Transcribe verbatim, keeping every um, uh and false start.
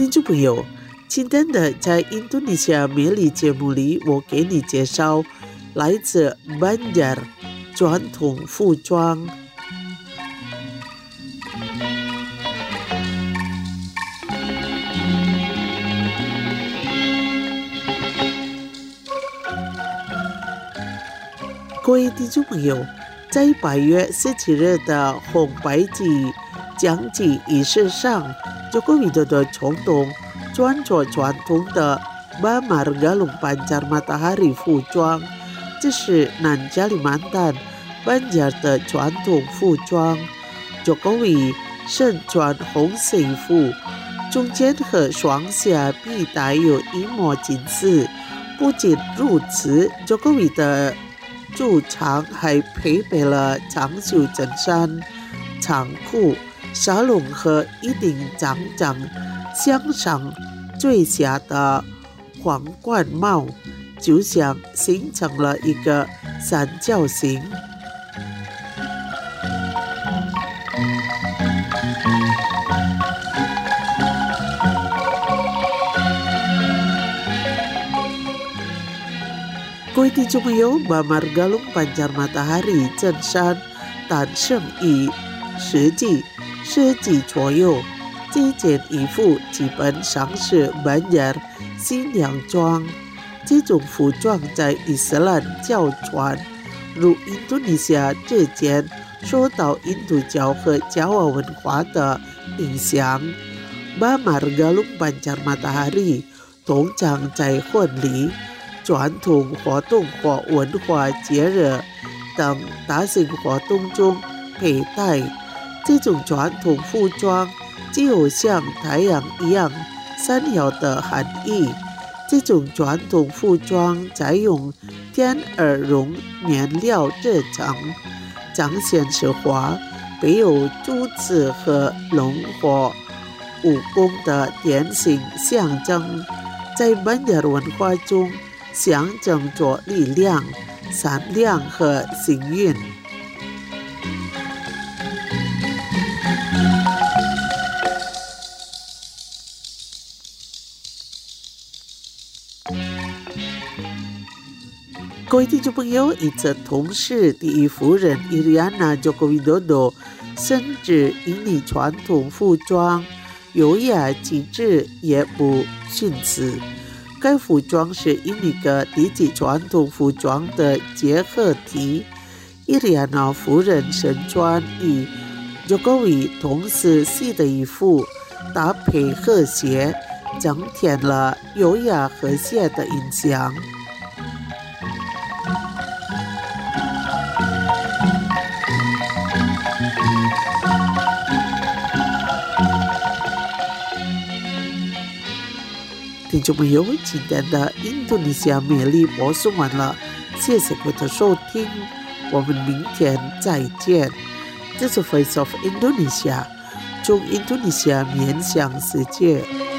听众朋友，今天的在印度尼西亚美丽节目里，我给你介绍来自 Banjar 传统服装。各位听众朋友，在八月十七日的红白旗降旗仪式上，Joko Widodo总统穿着传统的巴马尔加隆班加尔马塔哈里服装，这是南加里曼丹班加尔的传统服装。Jokowi身穿红色衣服，中间和双下臂带有一抹金丝。不仅如此 ，Jokowi 的驻场还配备了长袖衬衫、长裤、沙龙和一顶长长向上坠下的皇冠帽，就像形成了一个三角形。各位听众朋友，巴马尔加隆班加尔马塔哈里衬衫诞生于世纪世纪左右，这件衣服基本上是班加尔新娘装。这种服装在伊斯兰教传入印度尼西亚之前，受到印度教和加瓦文化的影响。巴马尔加隆班加尔马塔哈里通常在婚礼、传统活动或文化节日等大型活动中佩戴。这种传统服装具有像太阳一样闪耀的含义。这种传统服装采用天鹅绒面料制成，彰显奢华，备有珠子和龙或武功的典型象征。在班加尔文化中，象征着力量、善良和幸运。各位听众朋友，与此同时，第一夫人伊丽安娜·佐科维多多甚至印尼传统服装，优雅气质也不逊色。该服装是印尼各地区传统服装的结合体。伊丽安娜夫人身穿与 Jokowi 同时系的衣服，搭配和谐，增添了优雅和谐的印象。听众朋友，今天的印度尼西亚美丽播送完了，谢谢各位的收听，我们明天再见。这是 Voice of Indonesia， 从印度尼西亚面向世界。